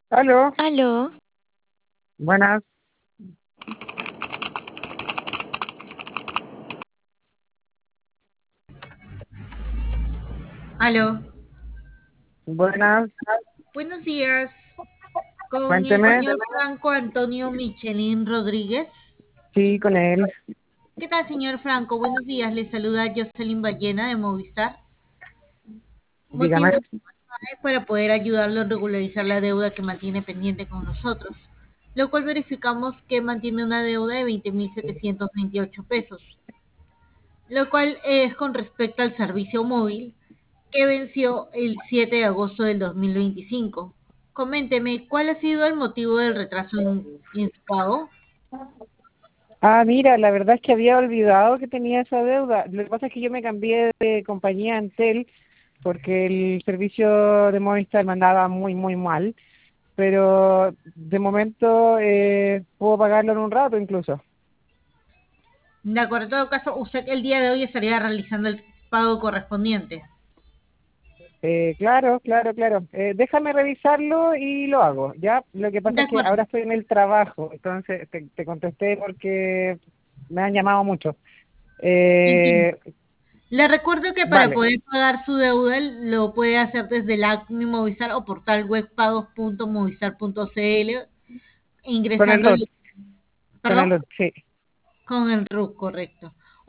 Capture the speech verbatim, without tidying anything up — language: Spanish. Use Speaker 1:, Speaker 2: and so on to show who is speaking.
Speaker 1: Aló,
Speaker 2: Aló,
Speaker 1: buenas,
Speaker 3: Aló,
Speaker 1: buenas,
Speaker 3: buenos días con el
Speaker 1: cuénteme.
Speaker 3: señor Franco Antonio Michelín Rodríguez.
Speaker 1: Sí, con él,
Speaker 3: ¿Qué tal, señor Franco? Buenos días, le saluda Jocelyn Ballena de Movistar.
Speaker 1: dígame.
Speaker 3: Motivo de llamada es para poder ayudarlo a regularizar la deuda que mantiene pendiente con nosotros, lo cual verificamos que mantiene una deuda de veinte mil setecientos veintiocho pesos, lo cual es con respecto al servicio móvil que venció el siete de agosto del dos mil veinticinco. Coménteme, ¿cuál ha sido el motivo del retraso en, en su pago?
Speaker 1: Ah, mira, la verdad es que había olvidado que tenía esa deuda. Lo que pasa es que yo me cambié de compañía a Entel porque el servicio de Movistar me andaba muy, muy mal, pero de momento eh, puedo pagarlo en un rato incluso.
Speaker 3: De acuerdo, en todo caso, usted el día de hoy estaría realizando el pago correspondiente.
Speaker 1: Eh, claro, claro, claro. Eh, déjame revisarlo y lo hago, ¿ya? Lo que pasa
Speaker 3: De
Speaker 1: es que
Speaker 3: acuerdo,
Speaker 1: ahora estoy en el trabajo, entonces te, te contesté porque me han llamado mucho.
Speaker 3: entiendo.
Speaker 1: Eh,
Speaker 3: Le recuerdo que para
Speaker 1: vale,
Speaker 3: poder pagar su deuda lo puede hacer desde el app Mi Movistar o portal web pagos punto movistar punto cl
Speaker 1: con el
Speaker 3: ingresando
Speaker 1: R U T,
Speaker 3: el,
Speaker 1: con el
Speaker 3: perdón,
Speaker 1: R U T, sí.
Speaker 3: con el R U C, correcto.